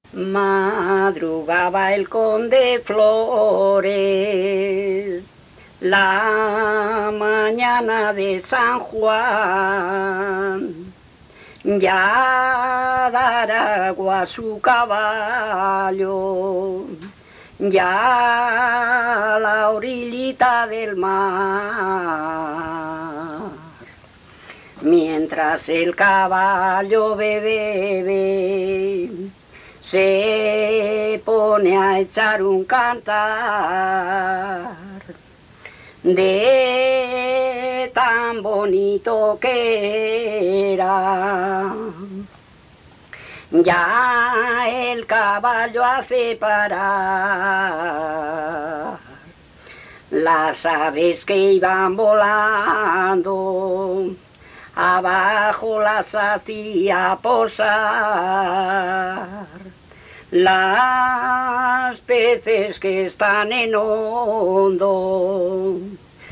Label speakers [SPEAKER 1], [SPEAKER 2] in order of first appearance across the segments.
[SPEAKER 1] Madrugaba el conde Flores, la mañana de San Juan, ya dará agua a su caballo, ya a la orillita del mar. Mientras el caballo bebe, se pone a echar un cantar de tan bonito que era. Ya el caballo hace parar las aves que iban volando, abajo las hacía posar. Las peces que están en hondo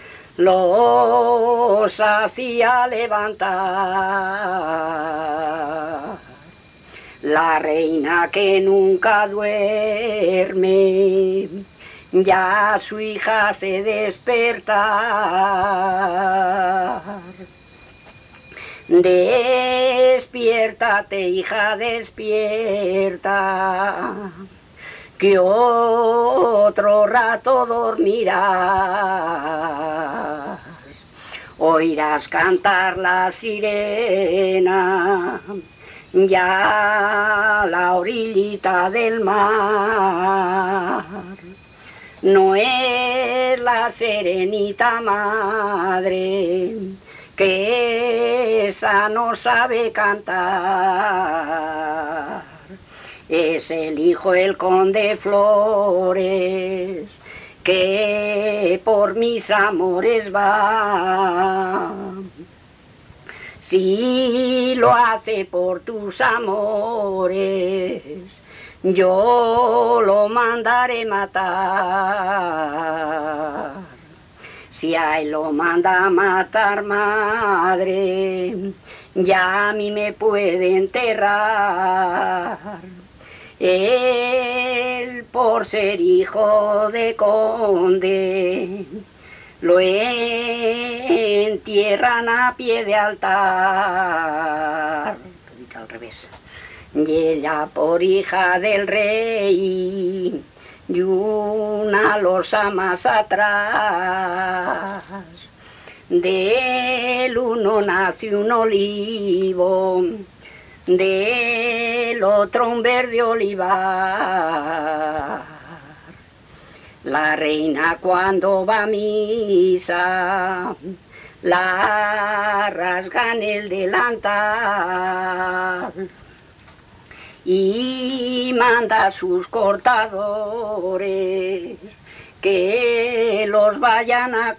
[SPEAKER 1] los hacía levantar. La reina que nunca duerme ya a su hija hace despertar. Despiértate, hija, despierta, que otro rato dormirás. Oirás cantar la sirena, ya a la orillita del mar. No es la serenita madre, que esa no sabe cantar. Es el hijo, el conde Flores, que por mis amores va. Si lo hace por tus amores, yo lo mandaré matar. Si a él lo manda a matar, madre, ya a mí me puede enterrar. Él, por ser hijo de conde, lo entierran a pie de altar. Al revés. Y ella, por hija del rey, y una losa más atrás. Del uno nace un olivo, del otro un verde olivar. La reina cuando va a misa, la rasgan el delantal y manda a sus cortadores que los vayan a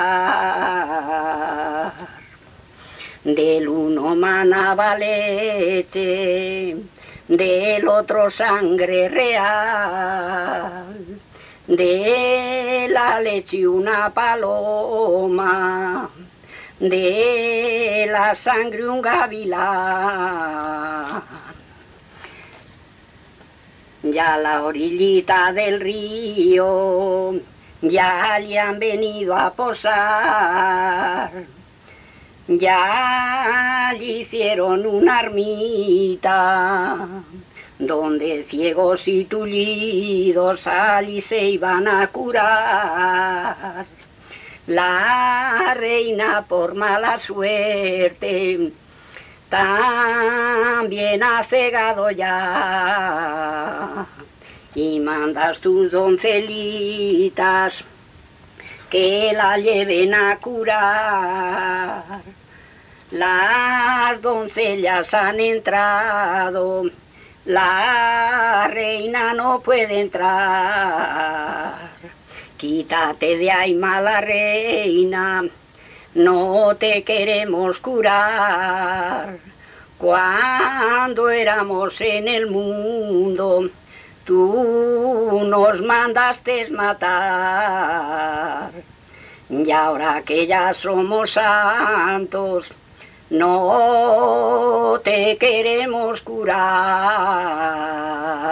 [SPEAKER 1] cortar. Del uno manaba leche, del otro sangre real, de la leche una paloma, de la sangre un gavilán. Ya a la orillita del río, ya le han venido a posar, ya le hicieron una ermita, donde ciegos y tullidos allí se iban a curar. La reina, por mala suerte, también ha cegado ya, y mandas tus doncelitas que la lleven a curar. Las doncellas han entrado, la reina no puede entrar. Quítate de ahí, mala reina, no te queremos curar. Cuando éramos en el mundo, tú nos mandaste matar. Y ahora que ya somos santos, no te queremos curar.